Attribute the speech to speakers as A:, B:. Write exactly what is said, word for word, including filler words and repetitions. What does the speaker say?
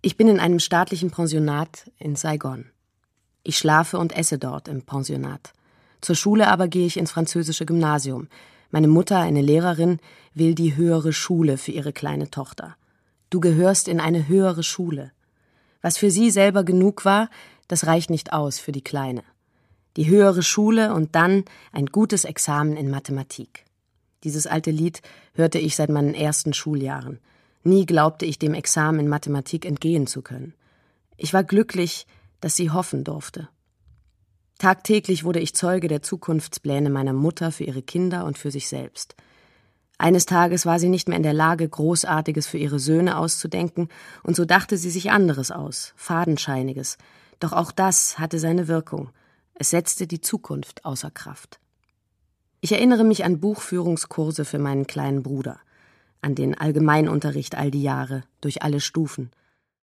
A: Ich bin in einem staatlichen Pensionat in Saigon. Ich schlafe und esse dort im Pensionat. Zur Schule aber gehe ich ins französische Gymnasium. Meine Mutter, eine Lehrerin, will die höhere Schule für ihre kleine Tochter. Du gehörst in eine höhere Schule. Was für sie selber genug war, das reicht nicht aus für die Kleine. Die höhere Schule und dann ein gutes Examen in Mathematik. Dieses alte Lied hörte ich seit meinen ersten Schuljahren. Nie glaubte ich dem Examen in Mathematik entgehen zu können. Ich war glücklich, dass sie hoffen durfte. Tagtäglich wurde ich Zeuge der Zukunftspläne meiner Mutter für ihre Kinder und für sich selbst. Eines Tages war sie nicht mehr in der Lage, Großartiges für ihre Söhne auszudenken, und so dachte sie sich anderes aus, Fadenscheiniges. Doch auch das hatte seine Wirkung. Es setzte die Zukunft außer Kraft. Ich erinnere mich an Buchführungskurse für meinen kleinen Bruder, an den Allgemeinunterricht all die Jahre, durch alle Stufen.